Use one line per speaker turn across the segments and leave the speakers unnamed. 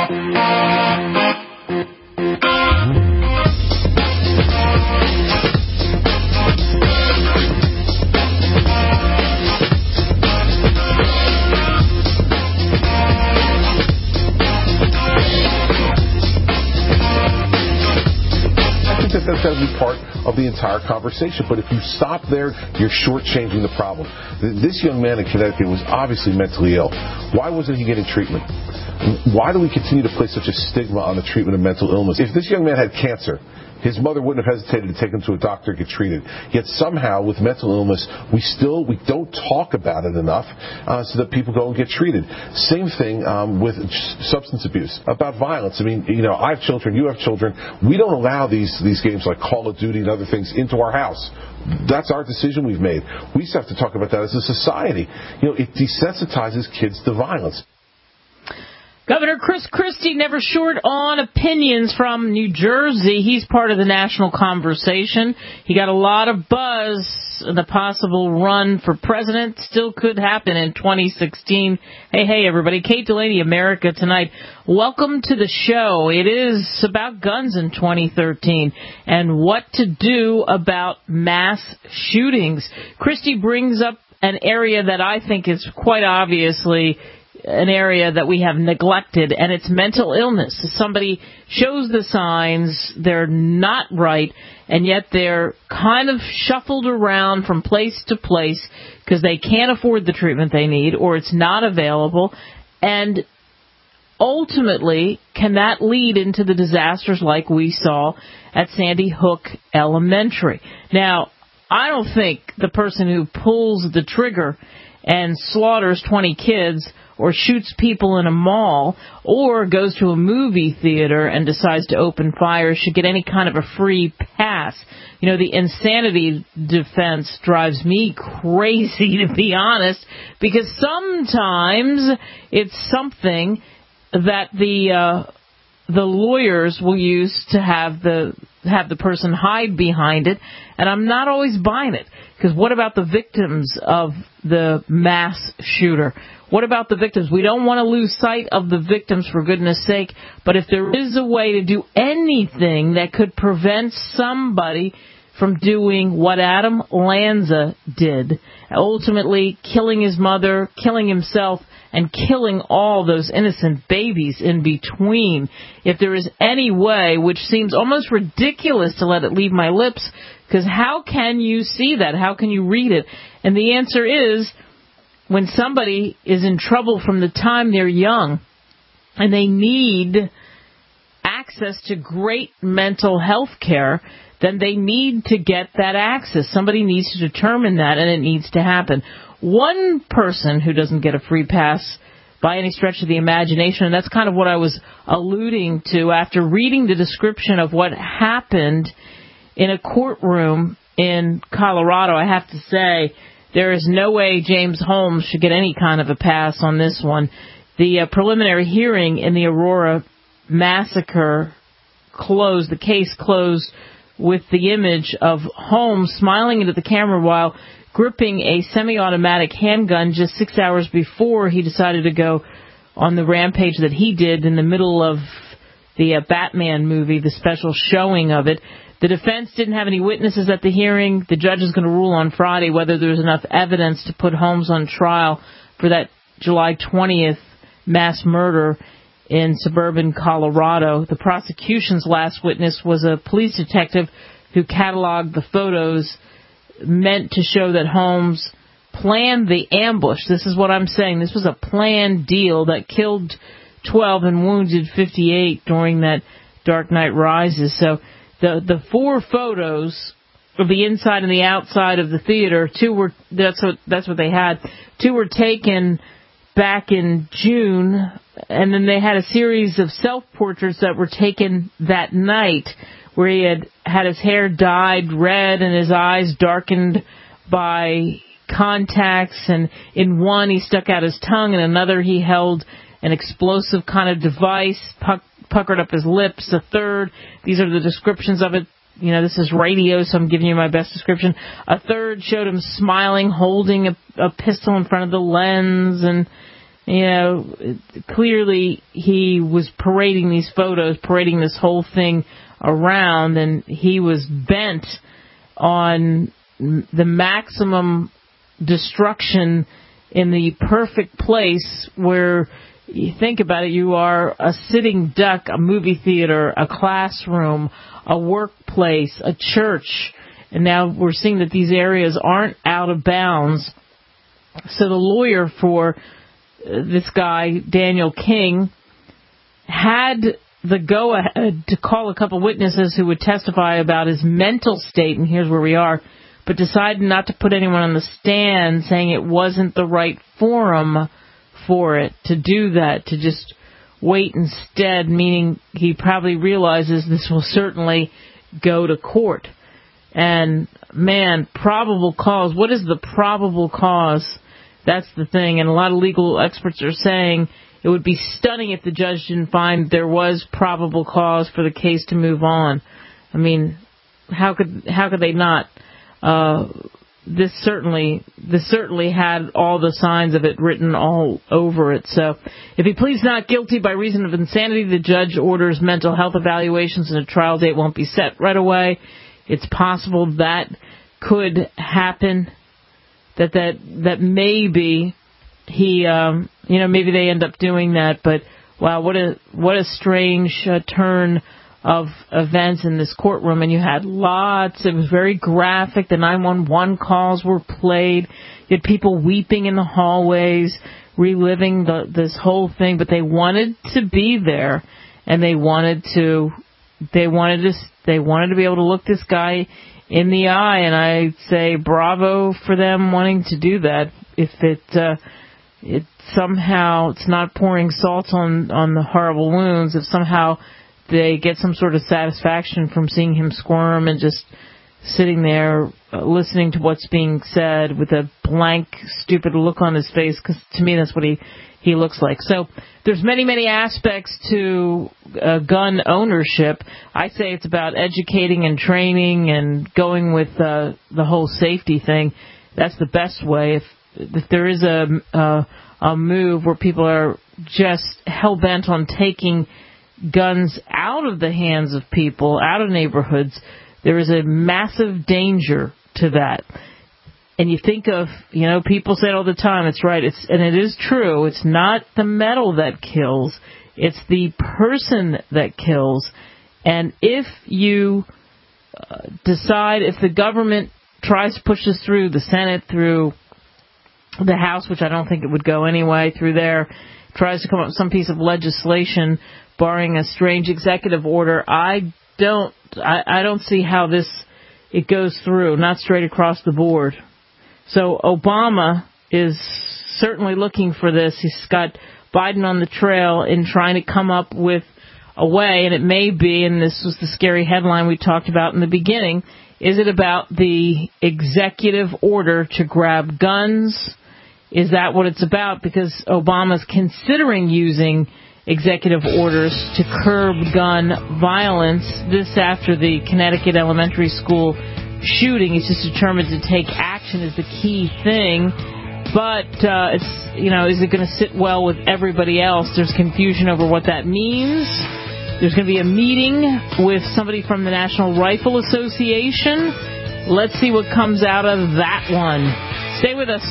That's got to be part of the entire conversation. But if you stop there, you're shortchanging the problem. This young man in Connecticut was obviously mentally ill. Why wasn't he getting treatment? Why do we continue to place such a stigma on the treatment of mental illness? If this young man had cancer, his mother wouldn't have hesitated to take him to a doctor to get treated. Yet somehow, with mental illness, we don't talk about it enough so that people go and get treated. Same thing with substance abuse, about violence. I mean, I have children, you have children. We don't allow these games like Call of Duty and other things into our house. That's our decision we've made. We just have to talk about that as a society. It desensitizes kids to violence.
Governor Chris Christie never short on opinions from New Jersey. He's part of the national conversation. He got a lot of buzz. The possible run for president still could happen in 2016. Hey, everybody. Kate Delaney, America Tonight. Welcome to the show. It is about guns in 2013 and what to do about mass shootings. Christie brings up an area that I think is quite obviously an area that we have neglected, and it's mental illness. Somebody shows the signs, they're not right, and yet they're kind of shuffled around from place to place because they can't afford the treatment they need or it's not available. And ultimately, can that lead into the disasters like we saw at Sandy Hook Elementary? Now, I don't think the person who pulls the trigger and slaughters 20 kids or shoots people in a mall or goes to a movie theater and decides to open fire should get any kind of a free pass. The insanity defense drives me crazy, to be honest, because sometimes it's something that the lawyers will use to have the person hide behind it, and I'm not always buying it. Because what about the victims of the mass shooter? What about the victims? We don't want to lose sight of the victims, for goodness sake, but if there is a way to do anything that could prevent somebody from doing what Adam Lanza did, ultimately killing his mother, killing himself, and killing all those innocent babies in between. If there is any way, which seems almost ridiculous to let it leave my lips, because how can you see that? How can you read it? And the answer is, when somebody is in trouble from the time they're young and they need access to great mental health care, then they need to get that access. Somebody needs to determine that, and it needs to happen. One person who doesn't get a free pass by any stretch of the imagination, and that's kind of what I was alluding to after reading the description of what happened in a courtroom in Colorado. I have to say, there is no way James Holmes should get any kind of a pass on this one. The preliminary hearing in the Aurora massacre closed, the case closed with the image of Holmes smiling into the camera while gripping a semi-automatic handgun just 6 hours before he decided to go on the rampage that he did in the middle of the Batman movie, the special showing of it. The defense didn't have any witnesses at the hearing. The judge is going to rule on Friday whether there's enough evidence to put Holmes on trial for that July 20th mass murder in suburban Colorado. The prosecution's last witness was a police detective who cataloged the photos meant to show that Holmes planned the ambush. This is what I'm saying. This was a planned deal that killed 12 and wounded 58 during that Dark Knight Rises. So the four photos of the inside and the outside of the theater, that's what they had. Two were taken back in June, and then they had a series of self-portraits that were taken that night where he had his hair dyed red and his eyes darkened by contacts, and in one he stuck out his tongue, and another he held an explosive kind of device, puckered up his lips. A third, these are the descriptions of it. This is radio, so I'm giving you my best description. A third showed him smiling, holding a pistol in front of the lens, and Clearly he was parading these photos, parading this whole thing around, and he was bent on the maximum destruction in the perfect place where, you think about it, you are a sitting duck, a movie theater, a classroom, a workplace, a church, and now we're seeing that these areas aren't out of bounds. So the lawyer for this guy, Daniel King, had the go-ahead to call a couple witnesses who would testify about his mental state, and here's where we are, but decided not to put anyone on the stand, saying it wasn't the right forum for it, to do that, to just wait instead, meaning he probably realizes this will certainly go to court. And, man, probable cause, what is the probable cause? That's the thing, and a lot of legal experts are saying it would be stunning if the judge didn't find there was probable cause for the case to move on. I mean, how could they not? This certainly had all the signs of it written all over it. So, if he pleads not guilty by reason of insanity, the judge orders mental health evaluations and a trial date won't be set right away. It's possible that could happen. That maybe he, maybe they end up doing that. But wow, what a strange turn of events in this courtroom. And you had lots. It was very graphic. The 911 calls were played. You had people weeping in the hallways, reliving this whole thing. But they wanted to be there, and they wanted to be able to look this guy in the eye, and I say bravo for them wanting to do that. If it somehow it's not pouring salt on the horrible wounds, if somehow they get some sort of satisfaction from seeing him squirm and just sitting there listening to what's being said with a blank, stupid look on his face, because to me that's what he looks like. So there's many aspects to gun ownership. I say it's about educating and training and going with the whole safety thing. That's the best way. If there is a move where people are just hell-bent on taking guns out of the hands of people, out of neighborhoods, there is a massive danger to that. And you think of, people say it all the time, it's right, and it is true, it's not the metal that kills, it's the person that kills. And if you decide, if the government tries to push this through the Senate, through the House, which I don't think it would go anyway, through there, tries to come up with some piece of legislation barring a strange executive order, I don't see how it goes through, not straight across the board. So Obama is certainly looking for this. He's got Biden on the trail in trying to come up with a way, and it may be, and this was the scary headline we talked about in the beginning, is it about the executive order to grab guns? Is that what it's about? Because Obama's considering using executive orders to curb gun violence. This after the Connecticut elementary school shooting. He's just determined to take action is the key thing. But is it going to sit well with everybody else? There's confusion over what that means. There's going to be a meeting with somebody from the National Rifle Association. Let's see what comes out of that one. Stay with us.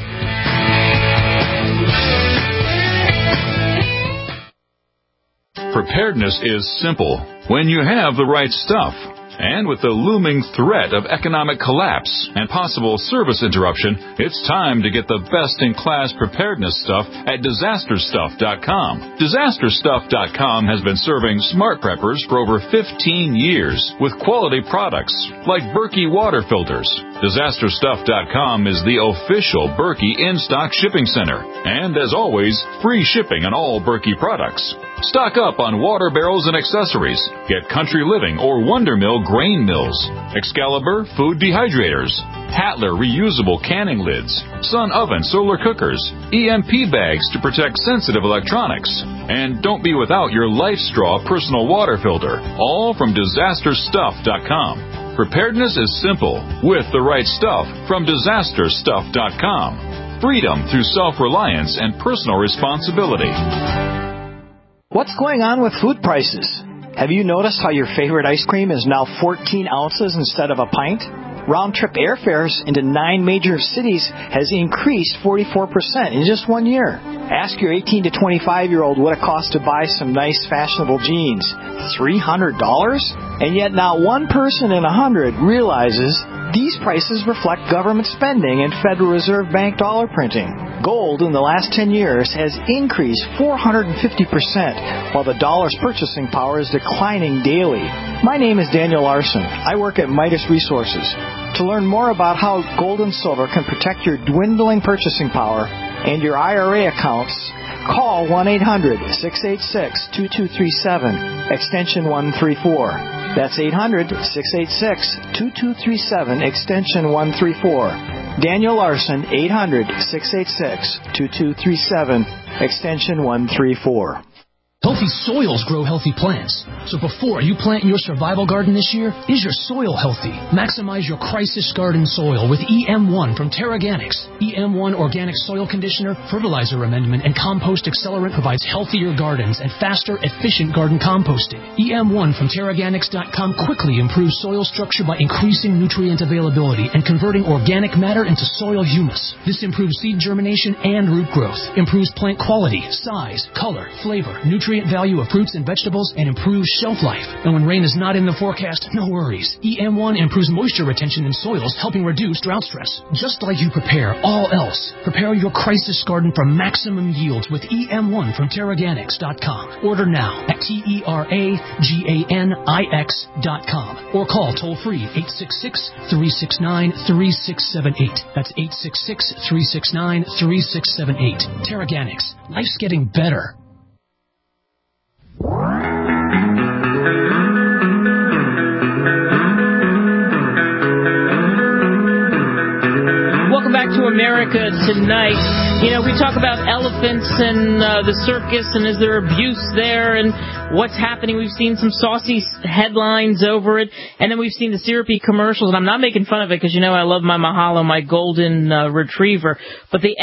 Preparedness is simple when you have the right stuff. And with the looming threat of economic collapse and possible service interruption, it's time to get the best-in-class preparedness stuff at DisasterStuff.com. DisasterStuff.com has been serving smart preppers for over 15 years with quality products like Berkey water filters. DisasterStuff.com is the official Berkey in-stock shipping center. And as always, free shipping on all Berkey products. Stock up on water barrels and accessories. Get Country Living or Wonder Mill grain mills, Excalibur food dehydrators, Hatler reusable canning lids, Sun oven solar cookers, EMP bags to protect sensitive electronics, and don't be without your LifeStraw personal water filter, all from DisasterStuff.com. Preparedness is simple with the right stuff from DisasterStuff.com. freedom through self-reliance and personal responsibility.
What's going on with food prices? Have you noticed how your favorite ice cream is now 14 ounces instead of a pint? Round-trip airfares into 9 major cities has increased 44% in just 1 year. Ask your 18 to 25-year-old what it costs to buy some nice fashionable jeans. $300? And yet not one person in 100 realizes these prices reflect government spending and Federal Reserve Bank dollar printing. Gold in the last 10 years has increased 450%, while the dollar's purchasing power is declining daily. My name is Daniel Larson. I work at Midas Resources. To learn more about how gold and silver can protect your dwindling purchasing power and your IRA accounts, call 1-800-686-2237, extension 134. That's 800-686-2237, extension 134. Daniel Larson, 800-686-2237, extension 134.
Healthy soils grow healthy plants. So before you plant your survival garden this year, is your soil healthy? Maximize your crisis garden soil with EM1 from Terraganics. EM1 Organic Soil Conditioner, Fertilizer Amendment, and Compost Accelerant provides healthier gardens and faster, efficient garden composting. EM1 from Terraganics.com quickly improves soil structure by increasing nutrient availability and converting organic matter into soil humus. This improves seed germination and root growth, improves plant quality, size, color, flavor, nutrient value of fruits and vegetables, and improves shelf life. And when rain is not in the forecast, no worries. EM1 improves moisture retention in soils, helping reduce drought stress. Just like you prepare all else, prepare your crisis garden for maximum yields with EM1 from Terraganics.com. Order now at TERAGANIX.com or call toll-free 866-369-3678. That's 866-369-3678. Terraganics. Life's getting better.
Welcome back to America Tonight. You know, we talk about elephants and the circus, and is there abuse there, and what's happening. We've seen some saucy headlines over it, and then we've seen the syrupy commercials, and I'm not making fun of it because, you know, I love my Mahalo, my golden retriever, but the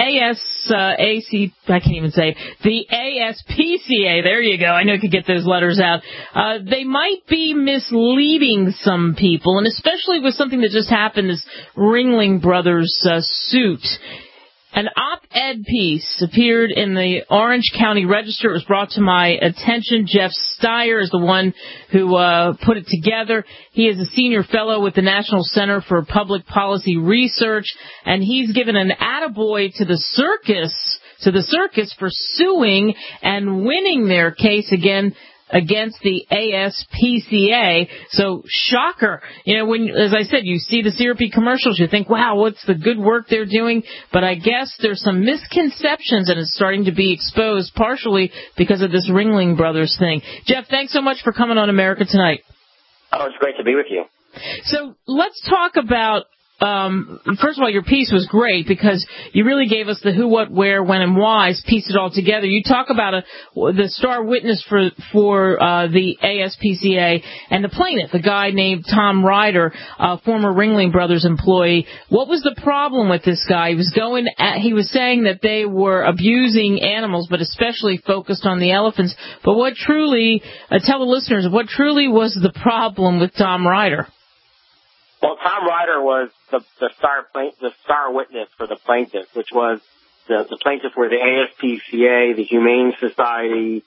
the ASPCA, there you go, I know I could get those letters out, they might be misleading some people, and especially with something that just happened, this Ringling Brothers suit. An op-ed piece appeared in the Orange County Register. It was brought to my attention. Jeff Steyer is the one who put it together. He is a senior fellow with the National Center for Public Policy Research, and he's given an attaboy to the circus for suing and winning their case against the ASPCA. So, shocker. You know, when, as I said, you see the syrupy commercials, you think, wow, what's the good work they're doing? But I guess there's some misconceptions, and it's starting to be exposed partially because of this Ringling Brothers thing. Jeff, thanks so much for coming on America Tonight.
Oh, it's great to be with you.
So, let's talk about first of all, your piece was great because you really gave us the who, what, where, when, and whys, pieced it all together. You talk about the star witness for the ASPCA and the plaintiff, a guy named Tom Ryder, former Ringling Brothers employee. What was the problem with this guy? He was saying that they were abusing animals, but especially focused on the elephants. But what truly, tell the listeners, what truly was the problem with Tom Ryder?
Well, Tom Ryder was the star witness for the plaintiff, which was the plaintiff were the ASPCA, the Humane Society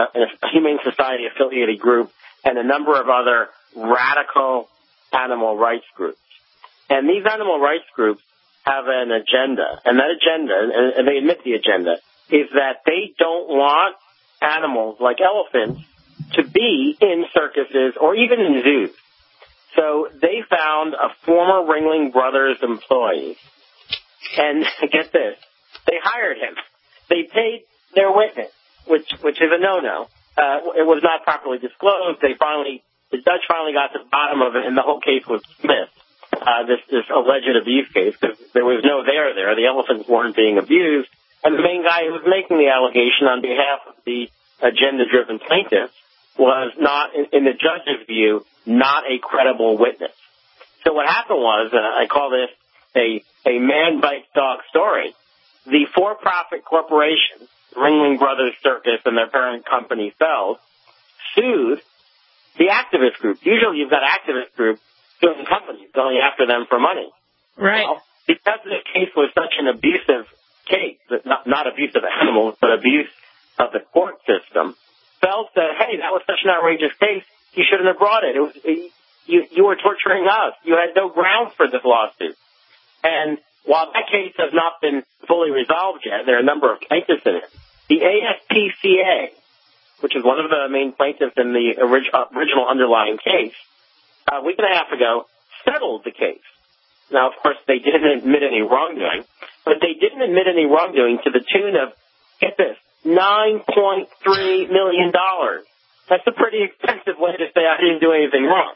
affiliated group, and a number of other radical animal rights groups. And these animal rights groups have an agenda, and that agenda, and they admit the agenda, is that they don't want animals like elephants to be in circuses or even in zoos. So they found a former Ringling Brothers employee, and get this, they hired him. They paid their witness, which is a no-no. It was not properly disclosed. The judge finally got to the bottom of it, and the whole case was dismissed. This alleged abuse case, because there was no there. The elephants weren't being abused, and the main guy who was making the allegation on behalf of the agenda-driven plaintiff was not, in the judge's view, not a credible witness. So what happened was, I call this a man bites dog story. the for-profit corporation, Ringling Brothers Circus and their parent company Feld, sued the activist group. Usually you've got activist groups suing companies, going after them for money.
Right.
Well, because this case was such an abusive case, not abuse of animals, but abuse of the court system, Feld said, hey, that was such an outrageous case, you shouldn't have brought it. You were torturing us. You had no grounds for this lawsuit. And while that case has not been fully resolved yet, there are a number of plaintiffs in it. The ASPCA, which is one of the main plaintiffs in the original underlying case, a week and a half ago, settled the case. Now, of course, they didn't admit any wrongdoing, but they didn't admit any wrongdoing to the tune of, get this, $9.3 million. That's a pretty expensive way to say I didn't do anything wrong.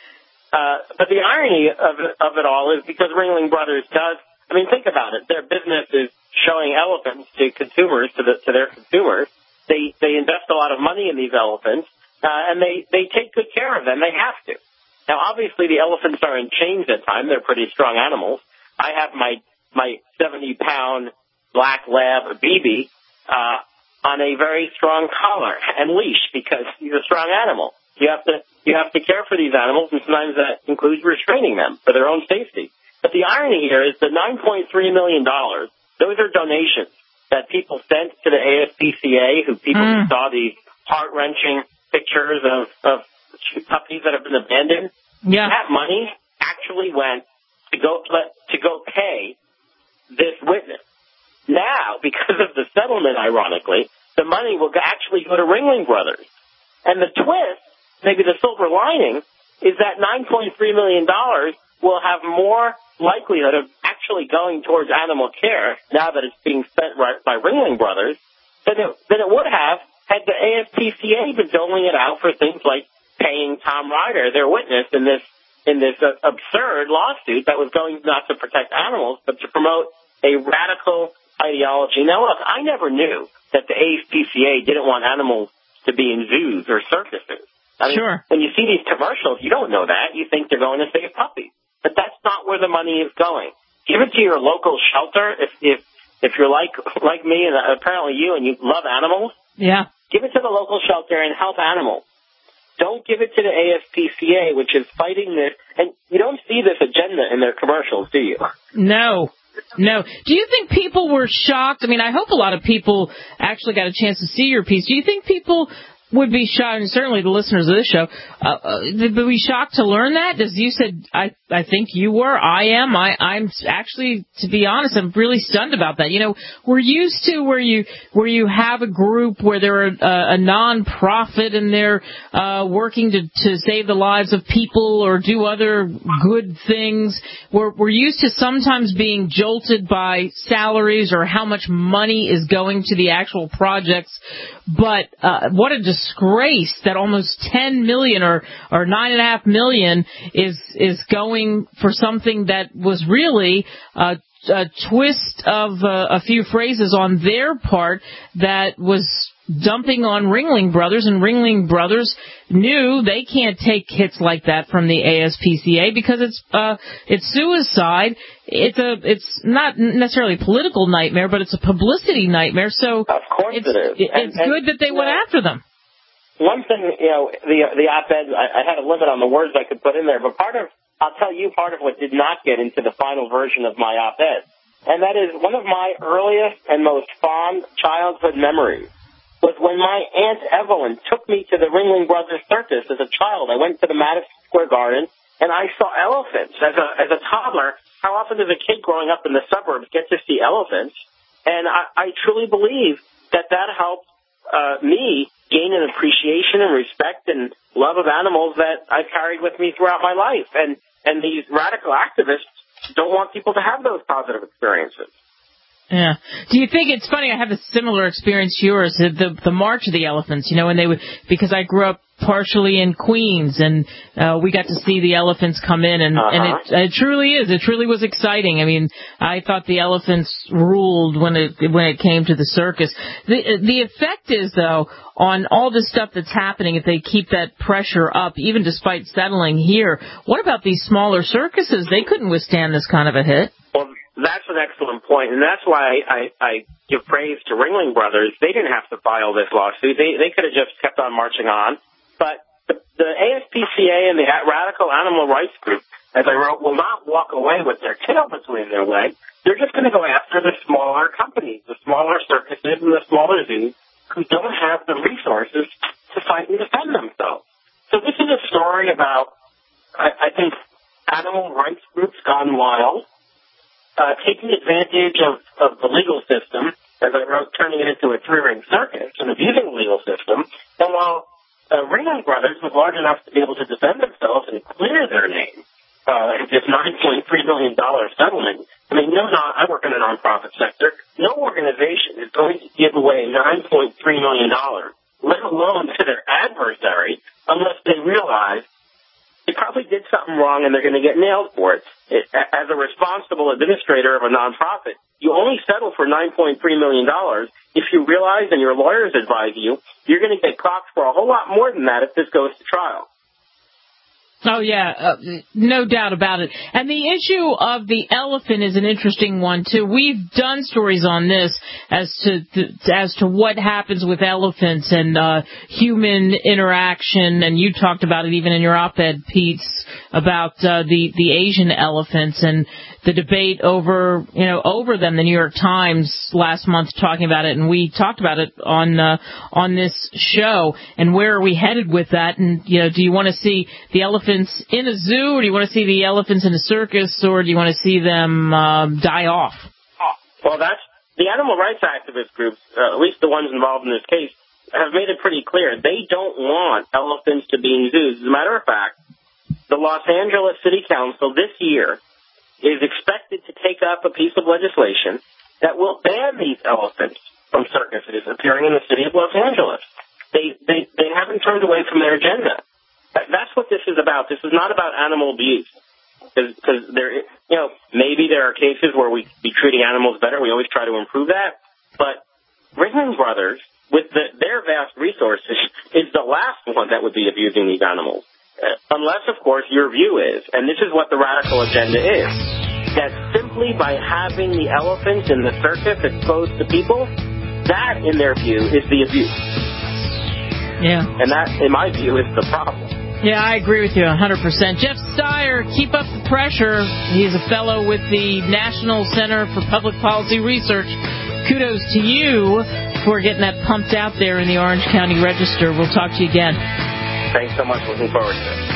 But the irony of it all is because Ringling Brothers does, I mean, think about it. Their business is showing elephants to consumers, to their consumers. They invest a lot of money in these elephants, and they take good care of them. They have to. Now, obviously, the elephants are in chains at times. They're pretty strong animals. I have my 70-pound black lab BB on a very strong collar and leash because he's a strong animal. You have to care for these animals, and sometimes that includes restraining them for their own safety. But the irony here is the $9.3 million, those are donations that people sent to the ASPCA, who saw these heart-wrenching pictures of puppies that have been abandoned.
Yeah.
That money actually went to go pay this witness. Now, because of the settlement, ironically, the money will actually go to Ringling Brothers. And the twist, maybe the silver lining, is that $9.3 million will have more likelihood of actually going towards animal care now that it's being spent by Ringling Brothers than it would have had the ASPCA been doling it out for things like paying Tom Ryder, their witness in this absurd lawsuit that was going not to protect animals but to promote a radical ideology. Now, look, I never knew that the ASPCA didn't want animals to be in zoos or circuses. I mean,
sure.
When you see these commercials, you don't know that. You think they're going to save puppies. But that's not where the money is going. Give it to your local shelter if you're like me and apparently you and you love animals.
Yeah.
Give it to the local shelter and help animals. Don't give it to the ASPCA, which is fighting this. And you don't see this agenda in their commercials, do you?
No. Do you think people were shocked? I mean, I hope a lot of people actually got a chance to see your piece. Do you think people would be shocked, and certainly the listeners of this show, would be shocked to learn that? As you said, I think you were. I am. I'm actually, to be honest, I'm really stunned about that. You know, we're used to where you have a group where they're a non-profit and they're working to save the lives of people or do other good things. We're used to sometimes being jolted by salaries or how much money is going to the actual projects. But what a disgrace that almost 10 million or 9.5 million is going for something that was really a twist of a few phrases on their part that was dumping on Ringling Brothers, and Ringling Brothers knew they can't take hits like that from the ASPCA because it's suicide. It's not necessarily a political nightmare, but it's a publicity nightmare. So
of course it is.
It's good that they went after them.
One thing, the op-ed, I had a limit on the words I could put in there, but I'll tell you part of what did not get into the final version of my op-ed, and that is one of my earliest and most fond childhood memories was when my Aunt Evelyn took me to the Ringling Brothers Circus as a child. I went to the Madison Square Garden, and I saw elephants. As a toddler, how often does a kid growing up in the suburbs get to see elephants? And I truly believe that helped me gain an appreciation and respect and love of animals that I've carried with me throughout my life. And these radical activists don't want people to have those positive experiences.
Yeah. Do you think it's funny? I have a similar experience to yours. The March of the Elephants. You know, when because I grew up partially in Queens, and we got to see the elephants come in, and it truly is. It truly was exciting. I mean, I thought the elephants ruled when it came to the circus. The effect is, though, on all this stuff that's happening, if they keep that pressure up, even despite settling here, what about these smaller circuses? They couldn't withstand this kind of a hit.
Well, That's an excellent point, and that's why I give praise to Ringling Brothers. They didn't have to file this lawsuit. They could have just kept on marching on. But the ASPCA and the radical animal rights group, as I wrote, will not walk away with their tail between their legs. They're just going to go after the smaller companies, the smaller circuses and the smaller zoos who don't have the resources to fight and defend themselves. So this is a story about, I think, animal rights groups gone wild, taking advantage of the legal system, as I wrote, turning it into a three-ring circus and abusing the legal system. And while Ringling Brothers was large enough to be able to defend themselves and clear their name, this $9.3 million settlement, I mean, I work in the nonprofit sector. No organization is going to give away $9.3 million, let alone to their adversary, unless they realize they probably did something wrong and they're going to get nailed for it. As a responsible administrator of a nonprofit, you only settle for $9.3 million if you realize and your lawyers advise you you're going to get clocked for a whole lot more than that if this goes to trial.
Oh, yeah, no doubt about it. And the issue of the elephant is an interesting one, too. We've done stories on this as to what happens with elephants and human interaction, and you talked about it even in your op-ed, Pete, about the Asian elephants and the debate over them. The New York Times last month talking about it, and we talked about it on this show. And where are we headed with that? And do you want to see the elephants in a zoo, or do you want to see the elephants in a circus, or do you want to see them die off?
Well, that's the animal rights activist groups, at least the ones involved in this case, have made it pretty clear. They don't want elephants to be in zoos. As a matter of fact, the Los Angeles City Council this year is expected to take up a piece of legislation that will ban these elephants from circuses appearing in the city of Los Angeles. They haven't turned away from their agenda. That's what this is about. This is not about animal abuse. Because maybe there are cases where we be treating animals better. We always try to improve that. But Ringling Brothers, with their vast resources, is the last one that would be abusing these animals. Unless, of course, your view is, and this is what the radical agenda is, that simply by having the elephants in the circus exposed to people, that, in their view, is the abuse.
Yeah.
And that, in my view, is the problem.
Yeah, I agree with you 100%. Jeff Steyer, keep up the pressure. He's a fellow with the National Center for Public Policy Research. Kudos to you for getting that pumped out there in the Orange County Register. We'll talk to you again.
Thanks so much. Looking forward to it.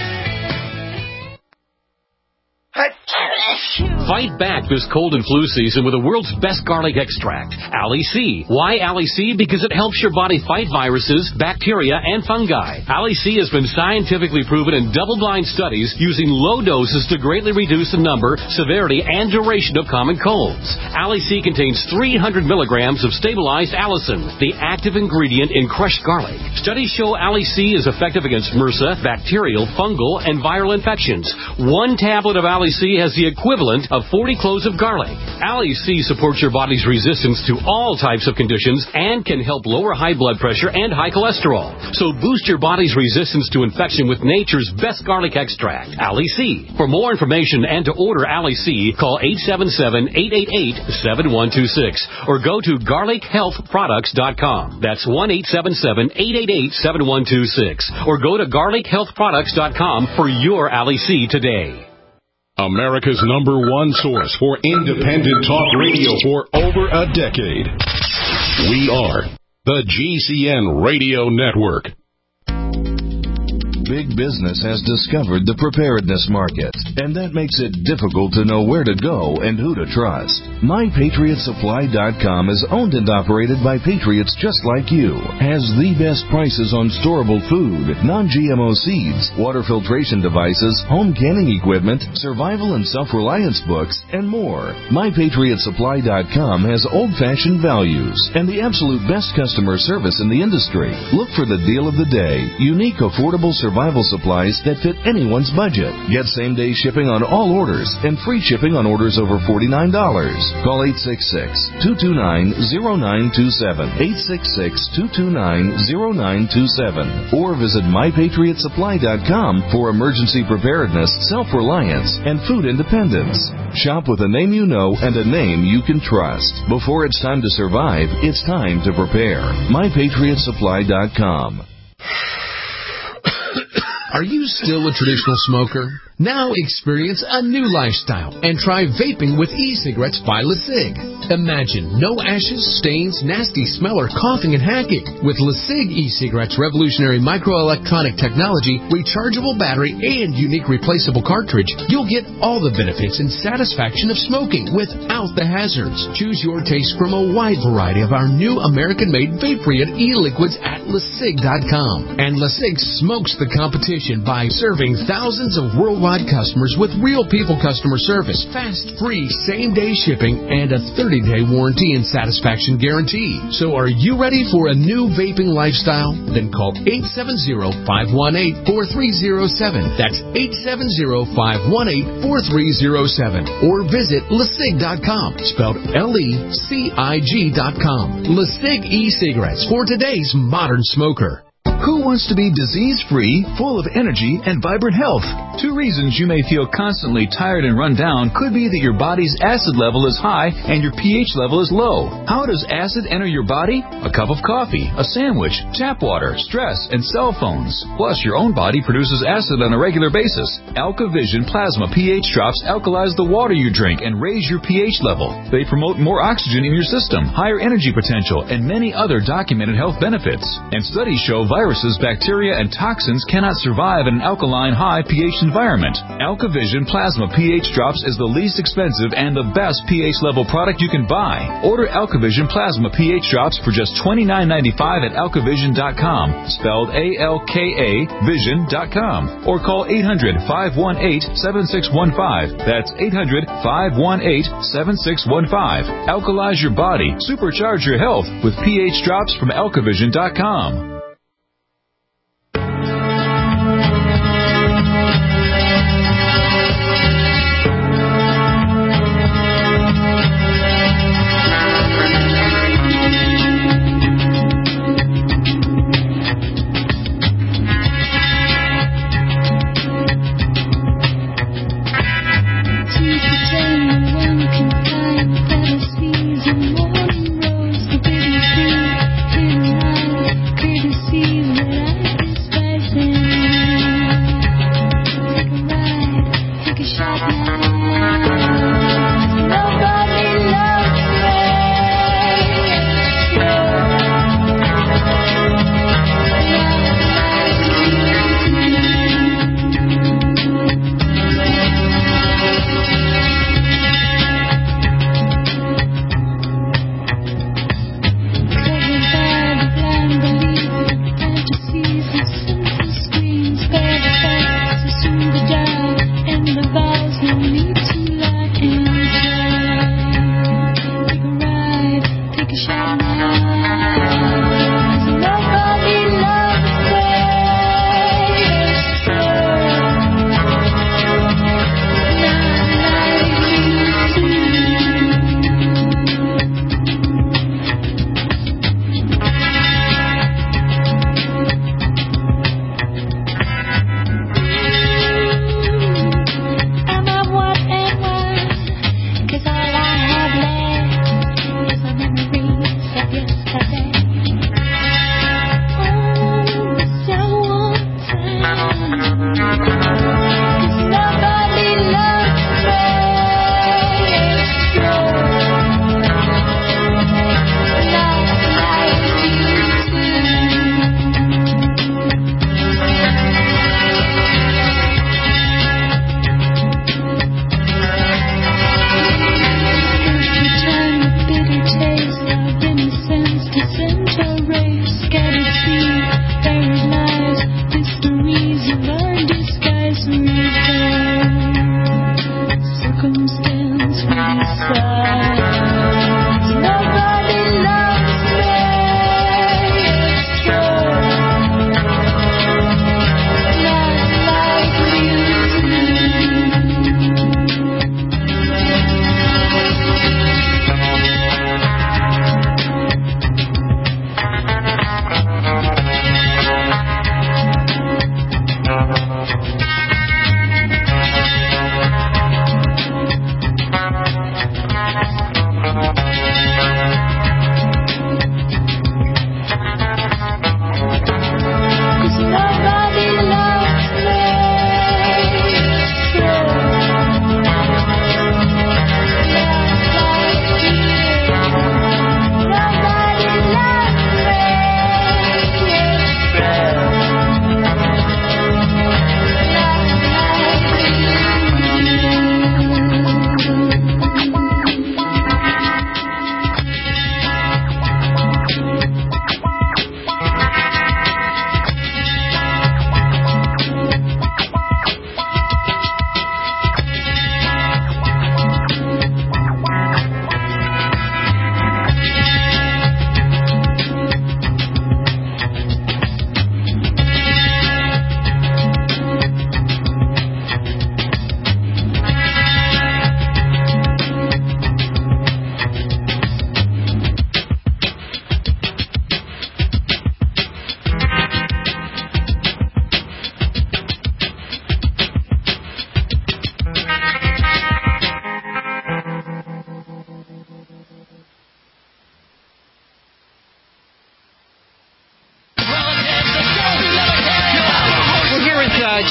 Fight back this cold and flu season with the world's best garlic extract, Ali C. Why Ali C? Because it helps your body fight viruses, bacteria, and fungi. Ali C has been scientifically proven in double-blind studies using low doses to greatly reduce the number, severity, and duration of common colds. Ali C contains 300 milligrams of stabilized allicin, the active ingredient in crushed garlic. Studies show Ali C is effective against MRSA, bacterial, fungal, and viral infections. One tablet of Ali C has the equivalent of 40 cloves of garlic. Ali C supports your body's resistance to all types of conditions and can help lower high blood pressure and high cholesterol. So boost your body's resistance to infection with nature's best garlic extract, Ali C. For more information and to order Ali C, call 877-888-7126 or go to garlichealthproducts.com. That's 1-877-888-7126 or go to garlichealthproducts.com for your Ali C today.
America's #1 source for independent talk radio for over a decade. We are the GCN Radio Network.
Big business has discovered the preparedness market, and that makes it difficult to know where to go and who to trust. MyPatriotSupply.com is owned and operated by patriots just like you. Has the best prices on storable food, non-GMO seeds, water filtration devices, home canning equipment, survival and self-reliance books, and more. MyPatriotSupply.com has old-fashioned values and the absolute best customer service in the industry. Look for the deal of the day. Unique, affordable survival survival supplies that fit anyone's budget. Get same-day shipping on all orders and free shipping on orders over $49. Call 866-229-0927, 866-229-0927, or visit MyPatriotSupply.com for emergency preparedness, self-reliance, and food independence. Shop with a name you know and a name you can trust. Before it's time to survive, it's time to prepare. MyPatriotSupply.com.
Are you still a traditional smoker? Now experience a new lifestyle and try vaping with e-cigarettes by LeSig. Imagine no ashes, stains, nasty smell, or coughing and hacking. With LeSig e-cigarettes' revolutionary microelectronic technology, rechargeable battery, and unique replaceable cartridge, you'll get all the benefits and satisfaction of smoking without the hazards. Choose your taste from a wide variety of our new American-made Vaporeon e-liquids at LeSig.com. And LeSig smokes the competition by serving thousands of worldwide customers with real people customer service, fast, free, same-day shipping, and a 30-day warranty and satisfaction guarantee. So are you ready for a new vaping lifestyle? Then call 870-518-4307. That's 870-518-4307. Or visit LeSig.com, spelled LECIG.com. LeSig e-cigarettes for today's modern smoker.
Who wants to be disease-free, full of energy, and vibrant health?
Two reasons you may feel constantly tired and run down could be that your body's acid level is high and your pH level is low. How does acid enter your body? A cup of coffee, a sandwich, tap water, stress, and cell phones. Plus, your own body produces acid on a regular basis. AlkaVision Plasma pH drops alkalize the water you drink and raise your pH level. They promote more oxygen in your system, higher energy potential, and many other documented health benefits. And studies show viruses, bacteria, and toxins cannot survive in an alkaline, high pH environment. AlkaVision Plasma pH Drops is the least expensive and the best pH level product you can buy. Order AlkaVision Plasma pH Drops for just $29.95 at AlkaVision.com, spelled ALKA Vision.com, or call 800-518-7615. That's 800-518-7615. Alkalize your body, supercharge your health with pH Drops from AlkaVision.com.
Pretty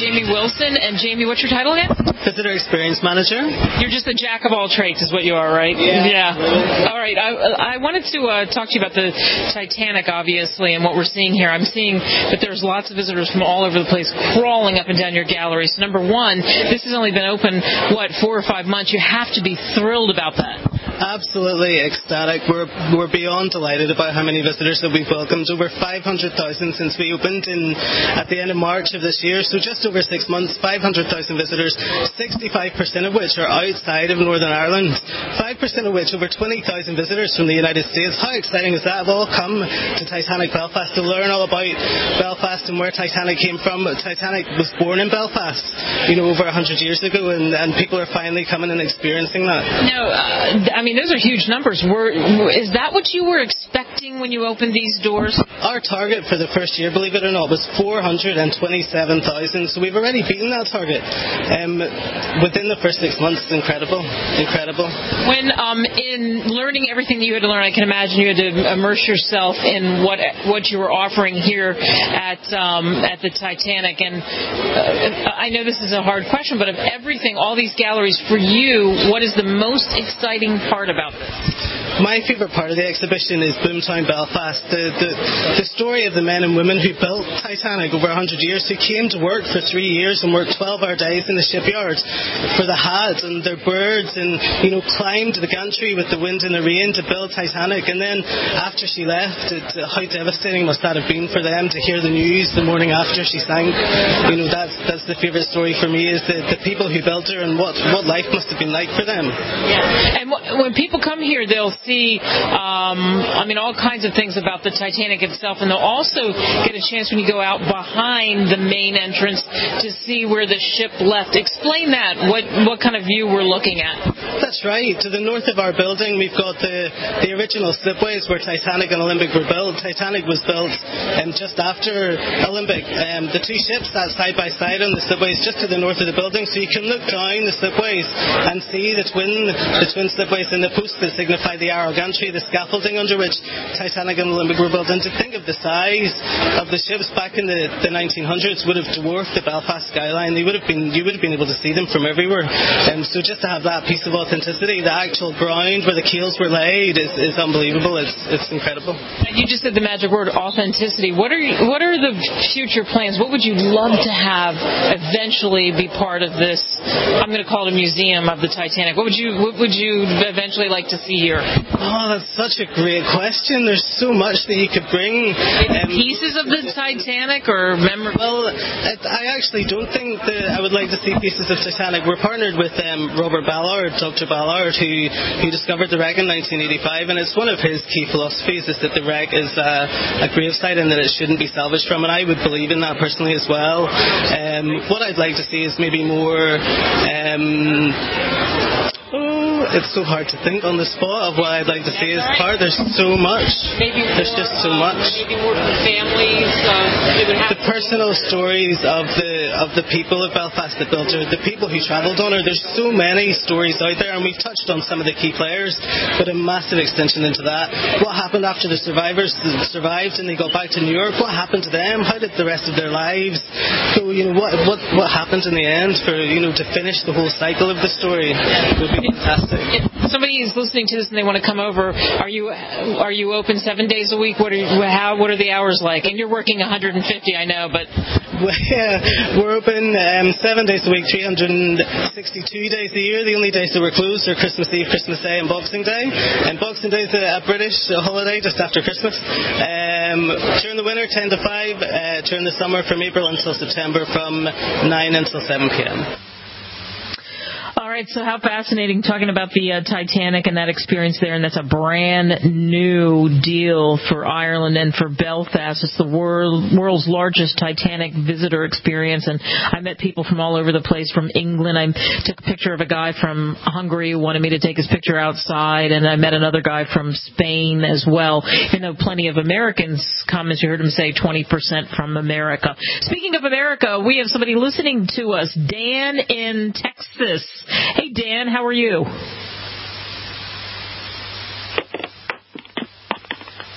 Jamie Wilson. And Jamie, what's your title again?
Visitor Experience Manager.
You're just a jack of all trades is what you are, right?
Yeah.
All right. I wanted to talk to you about the Titanic, obviously, and what we're seeing here. I'm seeing that there's lots of visitors from all over the place crawling up and down your gallery. So, number one, this has only been open, 4 or 5 months. You have to be thrilled about that.
Absolutely ecstatic. We're beyond delighted about how many visitors that we've welcomed. Over 500,000 since we opened at the end of March of this year. So just over 6 months, 500,000 visitors, 65% of which are outside of Northern Ireland. 5% of which, over 20,000 visitors from the United States. How exciting is that? Have all come to Titanic Belfast to learn all about Belfast and where Titanic came from. Titanic was born in Belfast, over 100 years ago, and people are finally coming and experiencing that.
No, those are huge numbers. Is that what you were expecting when you opened these doors?
Our target for the first year, believe it or not, was 427,000. So we've already beaten that target within the first 6 months. Incredible.
When in learning everything that you had to learn, I can imagine you had to immerse yourself in what you were offering here at the Titanic. And I know this is a hard question, but of everything, all these galleries, for you, what is the most exciting part about this?
My favourite part of the exhibition is Boomtown Belfast, the story of the men and women who built Titanic over 100 years, who came to work for 3 years and worked 12-hour days in the shipyard for the Hads and their birds, and climbed the gantry with the wind and the rain to build Titanic. And then after she left, how devastating must that have been for them to hear the news the morning after she sank. That's the favourite story for me, is the people who built her and what life must have been like for them.
Yeah. And when people come here, they'll see all kinds of things about the Titanic itself, and they'll also get a chance when you go out behind the main entrance to see where the ship left. Explain that, what kind of view we're looking at.
That's right. To the north of our building, we've got the original slipways where Titanic and Olympic were built. Titanic was built just after Olympic. The two ships sat side by side on the slipways just to the north of the building, so you can look down the slipways and see the twin slipways in the posts that signify the Arrow gantry, the scaffolding under which Titanic and Olympic were built. And to think of the size of the ships back in the 1900s would have dwarfed the Belfast skyline. You would have been able to see them from everywhere. So just to have that piece of authenticity, the actual ground where the keels were laid is unbelievable. It's incredible.
You just said the magic word, authenticity. What are the future plans? What would you love to have eventually be part of this? I'm going to call it a museum of the Titanic. What would you eventually like to see here?
Oh, that's such a great question. There's so much that you could bring.
Pieces of the Titanic or memory?
Well, I actually don't think that I would like to see pieces of Titanic. We're partnered with Robert Ballard, Dr. Ballard, who discovered the wreck in 1985, and it's one of his key philosophies is that the wreck is a gravesite and that it shouldn't be salvaged from, and I would believe in that personally as well. What I'd like to see is maybe more it's so hard to think on the spot of what I'd like to see as part. There's so much. There's just so much.
Maybe more for families.
The personal stories of the people of Belfast that built her, the people who travelled on her. There's so many stories out there, and we've touched on some of the key players, but a massive extension into that. What happened after the survivors survived and they got back to New York? What happened to them? How did the rest of their lives go? What happened in the end for to finish the whole cycle of the story? It would be fantastic.
If somebody is listening to this and they want to come over, are you open 7 days a week? What are the hours like? And you're working 150, I know, but
we're open 7 days a week, 362 days a year. The only days that we're closed are Christmas Eve, Christmas Day, and Boxing Day. And Boxing Day is a British holiday just after Christmas. During the winter, 10 to 5. During the summer, from April until September, from 9 until 7 p.m.
All right, so how fascinating talking about the Titanic and that experience there, and that's a brand new deal for Ireland and for Belfast. It's the world's largest Titanic visitor experience, and I met people from all over the place, from England. I took a picture of a guy from Hungary who wanted me to take his picture outside, and I met another guy from Spain as well. You know, plenty of Americans come, as you heard him say, 20% from America. Speaking of America, we have somebody listening to us, Dan in Texas. Hey, Dan, how are you?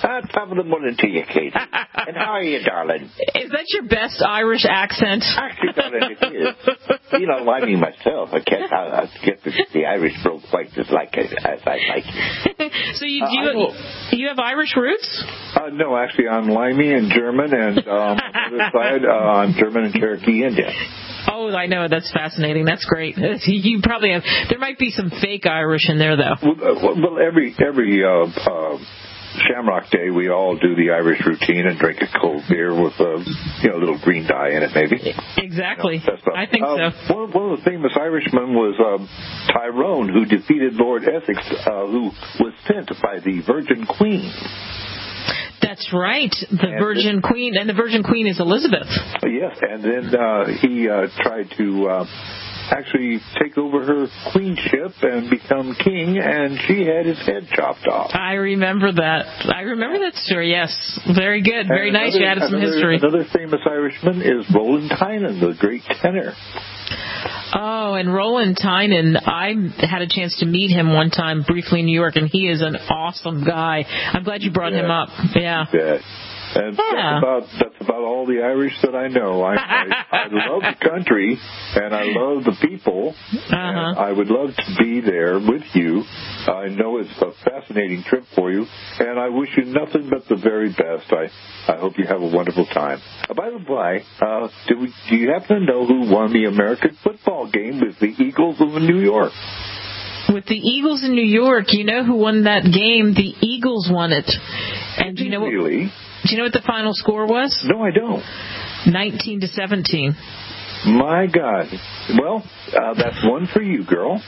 Top of the morning to you, Katie. And how are you, darling?
Is that your best Irish accent?
Actually, darling, it is. You know, I mean myself. I get the Irish broke quite as I like it.
So you have Irish roots?
No, actually, I'm Limey and German, and on the other side, I'm German and Cherokee Indian.
Oh, I know. That's fascinating. That's great. You probably have. There might be some fake Irish in there, though.
Well, every Shamrock Day, we all do the Irish routine and drink a cold beer with a little green dye in it, maybe.
Exactly. I think so.
One of the famous Irishmen was Tyrone, who defeated Lord Essex, who was sent by the Virgin Queen.
That's right, the Virgin Queen, and the Virgin Queen is Elizabeth.
Yes, and then he tried to actually take over her queenship and become king, and she had his head chopped off.
I remember that. I remember that story, yes. Very good, very nice. You added some history.
Another famous Irishman is Roland Tynan, the great tenor.
Oh, and Roland Tynan, I had a chance to meet him one time briefly in New York, and he is an awesome guy. I'm glad you brought him up. Yeah.
And that's about all the Irish that I know. I love the country, and I love the people, and I would love to be there with you. I know it's a fascinating trip for you, and I wish you nothing but the very best. I hope you have a wonderful time. By the way, do you happen to know who won the American football game with the Eagles of New York?
With the Eagles in New York, you know who won that game? The Eagles won it. And do you know
really?
Do you know what the final score was?
No, I don't.
19-17.
My God. Well, that's one for you, girl.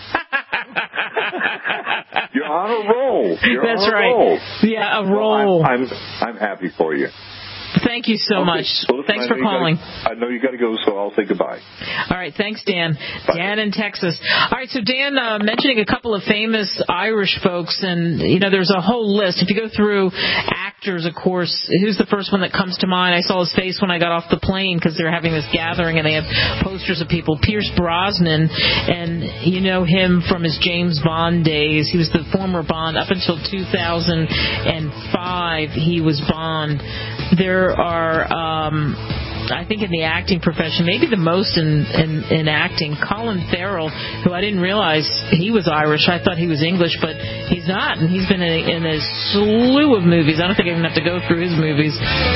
You're on a roll.
That's right.
Roll.
Yeah, a roll.
Well, I'm happy for you.
Thank you so much.
Well,
thanks for calling.
I know you got to go, so I'll say goodbye.
All right. Thanks, Dan.
Bye.
Dan in Texas. All right. So Dan mentioning a couple of famous Irish folks, and there's a whole list. If you go through actors, of course, who's the first one that comes to mind? I saw his face when I got off the plane because they're having this gathering and they have posters of people. Pierce Brosnan, and you know him from his James Bond days. He was the former Bond up until 2005. He was Bond. There are, I think in the acting profession, maybe the most in acting, Colin Farrell, who I didn't realize he was Irish. I thought he was English, but he's not, and he's been in a slew of movies. I don't think I even have to go through his movies.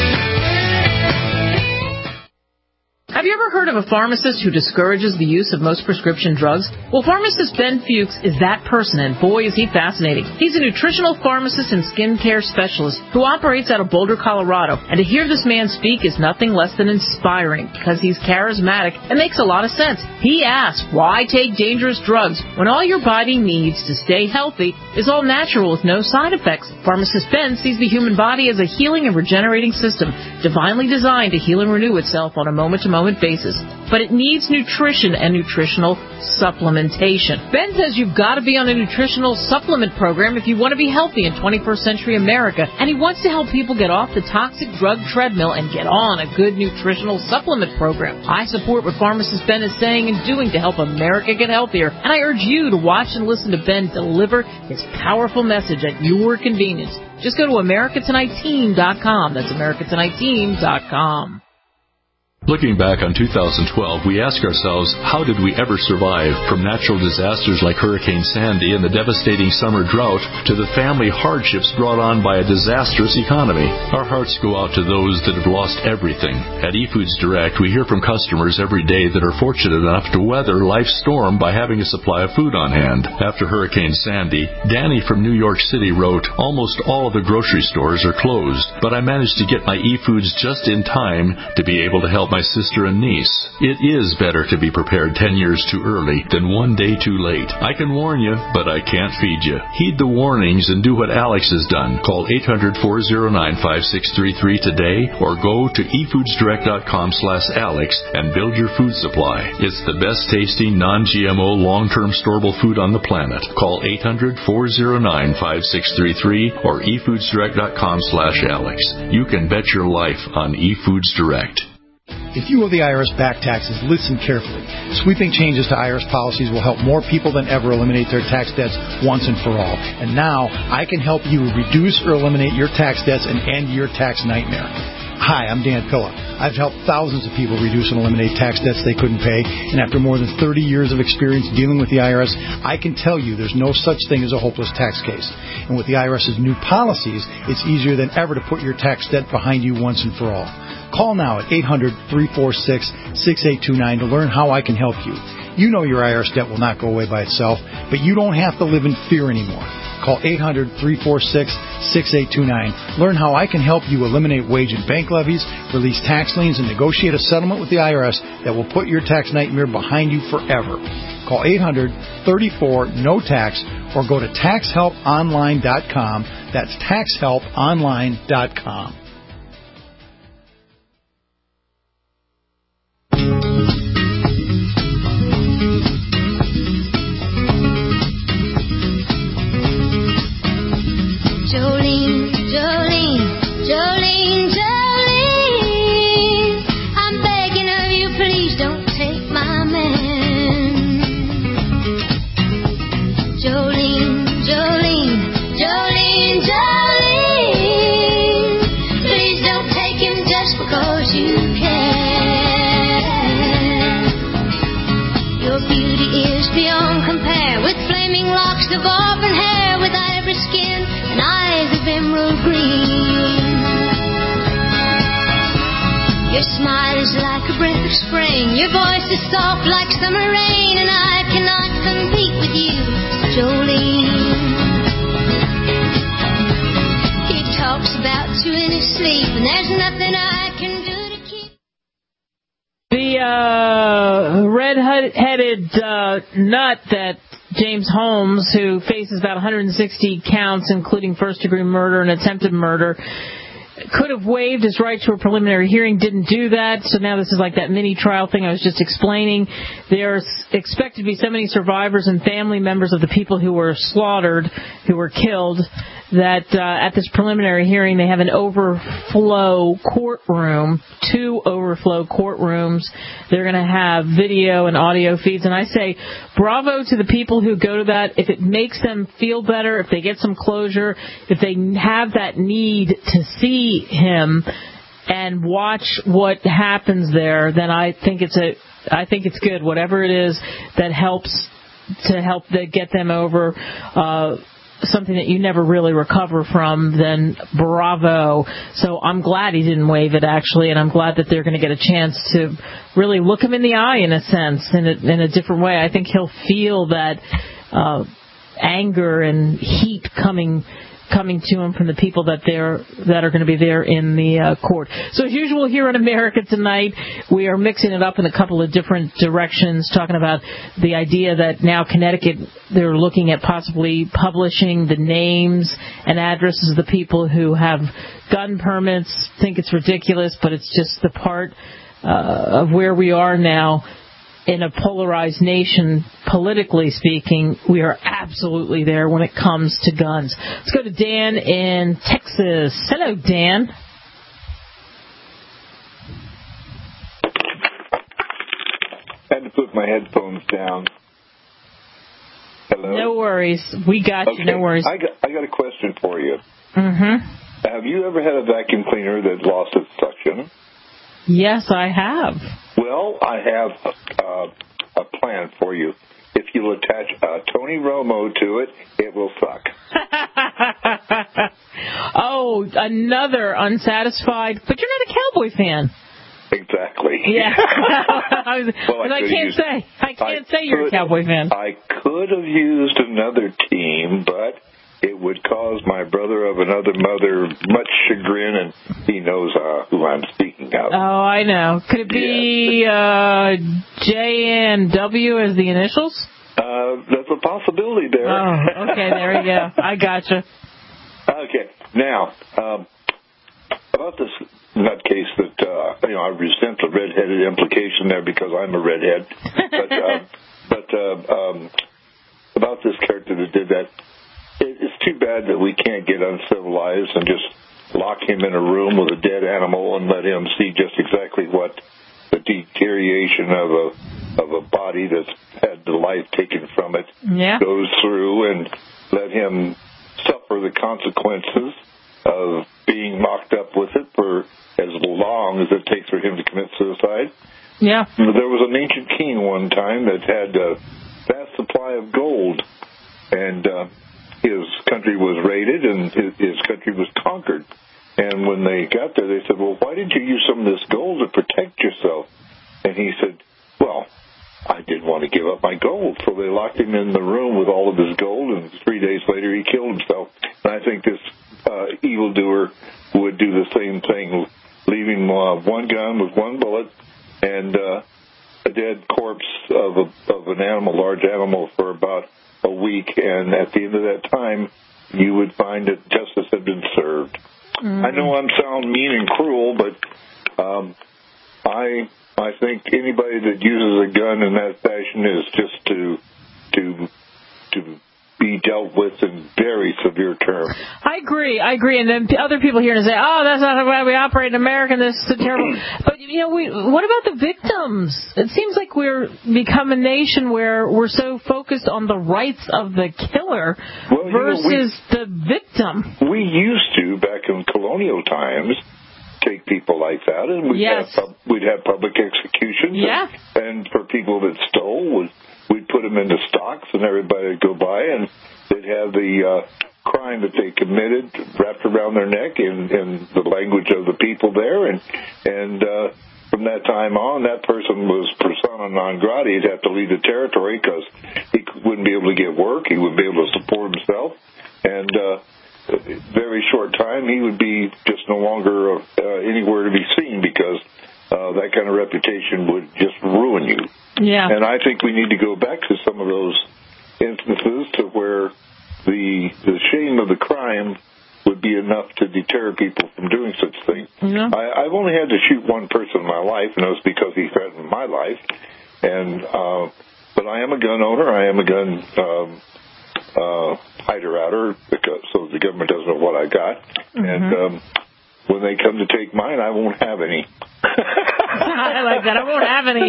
Have you ever heard of a pharmacist who discourages the use of most prescription drugs? Well, pharmacist Ben Fuchs is that person, and boy, is he fascinating. He's a nutritional pharmacist and skincare specialist who operates out of Boulder, Colorado. And to hear this man speak is nothing less than inspiring because he's charismatic and makes a lot of sense. He asks, why take dangerous drugs when all your body needs to stay healthy is all natural with no side effects? Pharmacist Ben sees the human body as a healing and regenerating system, divinely designed to heal and renew itself on a moment-to-moment basis. But it needs nutrition and nutritional supplementation. Ben says you've got to be on a nutritional supplement program if you want to be healthy in 21st century America, and he wants to help people get off the toxic drug treadmill and get on a good nutritional supplement program. I support what pharmacist Ben is saying and doing to help America get healthier, and I urge you to watch and listen to Ben deliver his powerful message at your convenience. Just go to AmericaTonightTeam.com. That's AmericaTonightTeam.com.
Looking back on 2012, we ask ourselves, how did we ever survive? From natural disasters like Hurricane Sandy and the devastating summer drought to the family hardships brought on by a disastrous economy. Our hearts go out to those that have lost everything. At eFoods Direct, we hear from customers every day that are fortunate enough to weather life's storm by having a supply of food on hand. After Hurricane Sandy, Danny from New York City wrote, almost all of the grocery stores are closed, but I managed to get my eFoods just in time to be able to help my sister and niece. It is better to be prepared 10 years too early than one day too late. I can warn you, but I can't feed you. Heed the warnings and do what Alex has done. Call 800-409-5633 today or go to efoodsdirect.com/Alex and build your food supply. It's the best tasting, non-GMO, long-term storable food on the planet. Call 800-409-5633 or efoodsdirect.com/Alex. You can bet your life on eFoods Direct.
If you owe the IRS back taxes, listen carefully. Sweeping changes to IRS policies will help more people than ever eliminate their tax debts once and for all. And now, I can help you reduce or eliminate your tax debts and end your tax nightmare. Hi, I'm Dan Pilla. I've helped thousands of people reduce and eliminate tax debts they couldn't pay, and after more than 30 years of experience dealing with the IRS, I can tell you there's no such thing as a hopeless tax case. And with the IRS's new policies, it's easier than ever to put your tax debt behind you once and for all. Call now at 800-346-6829 to learn how I can help you. You know your IRS debt will not go away by itself, but you don't have to live in fear anymore. Call 800-346-6829. Learn how I can help you eliminate wage and bank levies, release tax liens, and negotiate a settlement with the IRS that will put your tax nightmare behind you forever. Call 800-34-NO-TAX or go to taxhelponline.com. That's taxhelponline.com.
Of auburn hair with ivory skin and eyes of emerald green. Your smile is like a breath of spring. Your voice is soft like summer rain, and I cannot compete with you, Jolene. He talks about you in his sleep, and there's nothing I can do to keep.
The red-headed nut that James Holmes, who faces about 160 counts, including first-degree murder and attempted murder, could have waived his right to a preliminary hearing, didn't do that, so now this is like that mini-trial thing I was just explaining. There's expected to be so many survivors and family members of the people who were slaughtered, who were killed, that at this preliminary hearing they have an overflow courtroom, 2 overflow courtrooms. They're going to have video and audio feeds, and I say bravo to the people who go to that. If it makes them feel better, if they get some closure, if they have that need to see him and watch what happens there, then I think it's good. Whatever it is that helps get them over something that you never really recover from, then bravo. So I'm glad he didn't waive it, actually, and I'm glad that they're going to get a chance to really look him in the eye, in a sense, in a different way. I think he'll feel that anger and heat coming to him from the people that are going to be there in the court. So as usual here on America Tonight, we are mixing it up in a couple of different directions, talking about the idea that now Connecticut, they're looking at possibly publishing the names and addresses of the people who have gun permits. Think it's ridiculous, but it's just the part of where we are now. In a polarized nation, politically speaking, we are absolutely there when it comes to guns. Let's go to Dan in Texas. Hello, Dan.
I had to put my headphones down. Hello?
No worries. We got you. No worries.
I got a question for you.
Mm-hmm.
Have you ever had a vacuum cleaner that lost its suction?
Yes, I have.
Well, I have a plan for you. If you'll attach Tony Romo to it, it will suck.
Oh, another unsatisfied, but you're not a Cowboy fan.
Exactly.
Yeah. I can't say you're a Cowboy fan.
I could have used another team, but it would cause my brother of another mother much chagrin, and he knows who I'm speaking of.
Oh, I know. Could it be J&W as the initials?
That's a possibility there.
Oh, okay, there you go. I gotcha.
Okay, now, about this nutcase that, I resent the redheaded implication there because I'm a redhead, but about this character that did that, it's too bad that we can't get uncivilized and just lock him in a room with a dead animal and let him see just exactly what the deterioration of a body that's had the life taken from it goes through, and let him suffer the consequences of being mocked up with it for as long as it takes for him to commit suicide.
Yeah.
There was an ancient king one time that had a vast supply of gold, and his country was raided, and his country was conquered. And when they got there, they said, well, why didn't you use some of this gold to protect yourself? And he said, well, I didn't want to give up my gold. So they locked him in the room with all of his gold, and 3 days later he killed himself. And I think this evildoer would do the same thing, leaving one gun with one bullet and a dead corpse of an animal, large animal, for about a week. And at the end of that time, you would find that justice had been served. I know I sound mean and cruel, but I think anybody that uses a gun in that fashion is just to be dealt with in very severe terms.
I agree. And then other people here say, "Oh, that's not how we operate in America. This is so terrible." But what about the victims? It seems like we're become a nation where we're so focused on the rights of the killer versus the victim.
We used to, back in colonial times, take people like that, and we'd have public executions.
Yeah.
And for people that stole, we'd put them into stocks, and everybody would go by, and they'd have the crime that they committed wrapped around their neck in the language of the people there, and from that time on, that person was persona non grata. He'd have to leave the territory because he wouldn't be able to get work. He wouldn't be able to support himself, and very short time, he would be just no longer anywhere to be seen, because that kind of reputation would just ruin you.
Yeah.
And I think we need to go back to some of those instances to where the shame of the crime would be enough to deter people from doing such things.
Yeah.
I've only had to shoot one person in my life, and it was because he threatened my life. And but I am a gun owner. I am a gun hider-outer, so the government doesn't know what I got. And when they come to take mine, I won't have any.
I like that. I won't have any.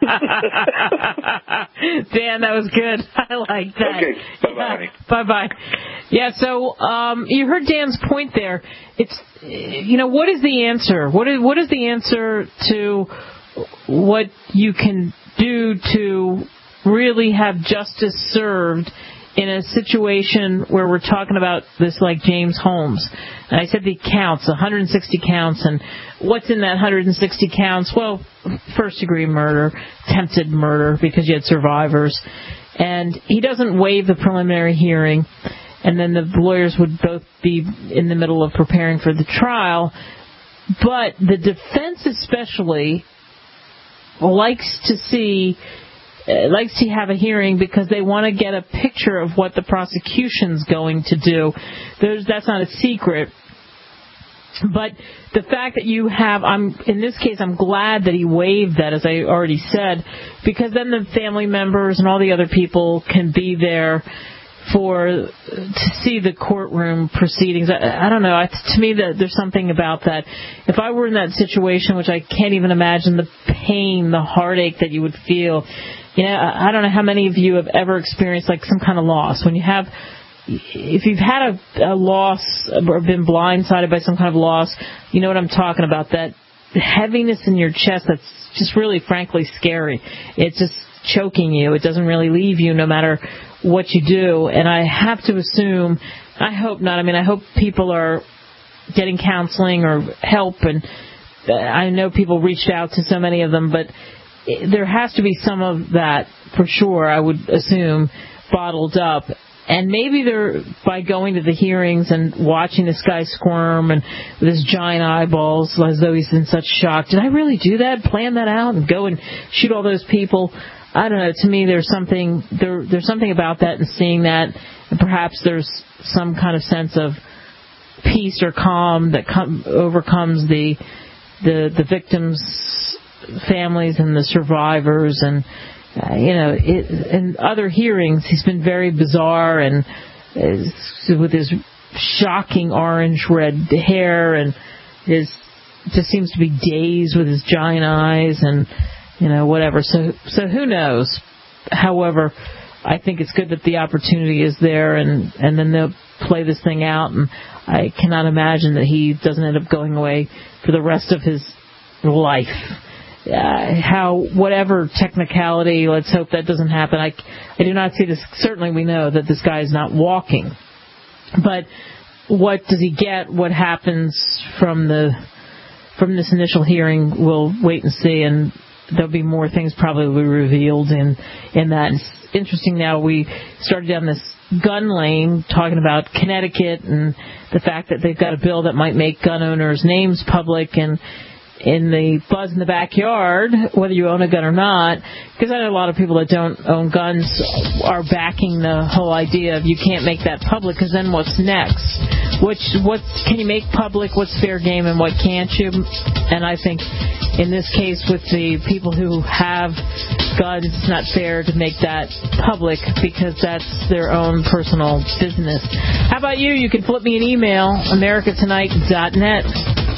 Dan, that was good. I like that.
Okay. Bye-bye, honey.
Bye-bye. Yeah, so you heard Dan's point there. It's, what is the answer? What is the answer to what you can do to really have justice served in a situation where we're talking about this, like James Holmes? And I said the counts, 160 counts, and what's in that 160 counts? Well, first-degree murder, attempted murder, because you had survivors. And he doesn't waive the preliminary hearing, and then the lawyers would both be in the middle of preparing for the trial. But the defense especially likes to have a hearing because they want to get a picture of what the prosecution's going to do. That's not a secret. But the fact that you have, in this case, I'm glad that he waived that, as I already said, because then the family members and all the other people can be there to see the courtroom proceedings. I don't know. To me, there's something about that. If I were in that situation, which I can't even imagine the pain, the heartache that you would feel. I don't know how many of you have ever experienced like some kind of loss. If you've had a loss or been blindsided by some kind of loss, you know what I'm talking about. That heaviness in your chest that's just really, frankly, scary. It's just choking you. It doesn't really leave you no matter what you do. And I have to assume, I hope not. I hope people are getting counseling or help. And I know people reached out to so many of them, but there has to be some of that for sure, I would assume, bottled up. And maybe by going to the hearings and watching this guy squirm and with his giant eyeballs as though he's in such shock. Did I really do that? Plan that out and go and shoot all those people? I don't know. To me, there's something about that and seeing that. And perhaps there's some kind of sense of peace or calm that overcomes the victims' families and the survivors. And in other hearings, he's been very bizarre and with his shocking orange-red hair and his just seems to be dazed with his giant eyes and, whatever. So who knows? However, I think it's good that the opportunity is there, and then they'll play this thing out, and I cannot imagine that he doesn't end up going away for the rest of his life. Whatever technicality, let's hope that doesn't happen. I do not see this. Certainly we know that this guy is not walking. But what does he get? What happens from this initial hearing? We'll wait and see, and there'll be more things probably revealed in that. It's interesting now we started down this gun lane talking about Connecticut and the fact that they've got a bill that might make gun owners' names public, and in the buzz in the backyard, whether you own a gun or not, because I know a lot of people that don't own guns are backing the whole idea of you can't make that public, because then what's next? What can you make public? What's fair game and what can't you? And I think in this case with the people who have guns, it's not fair to make that public because that's their own personal business. How about you? You can flip me an email, americatonight.net.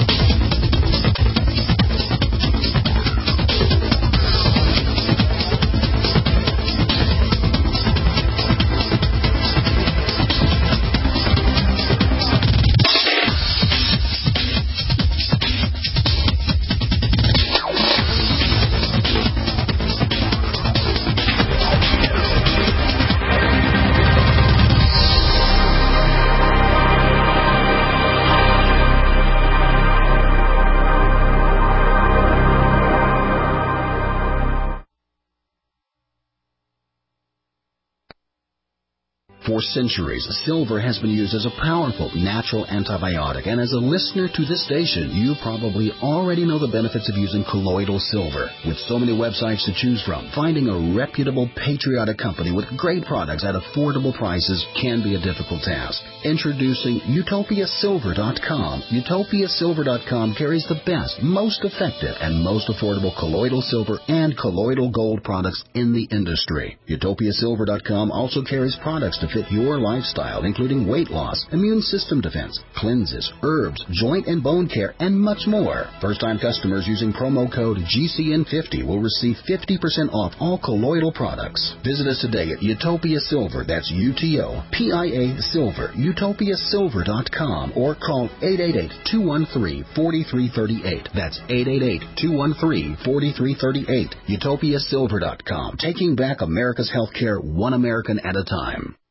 For centuries, silver has been used as a powerful natural antibiotic, and as a listener to this station, you probably already know the benefits of using colloidal silver. With so many websites to choose from, finding a reputable, patriotic company with great products at affordable prices can be a difficult task. Introducing UtopiaSilver.com. UtopiaSilver.com carries the best, most effective, and most affordable colloidal silver and colloidal gold products in the industry. UtopiaSilver.com also carries products to fit your lifestyle, including weight loss, immune system defense, cleanses, herbs, joint and bone care, and much more. First-time customers using promo code GCN50 will receive 50% off all colloidal products. Visit us today at Utopia Silver, that's UTOPIA Silver, UtopiaSilver.com, or call 888-213-4338. That's 888-213-4338. UtopiaSilver.com, taking back America's healthcare one American at a time.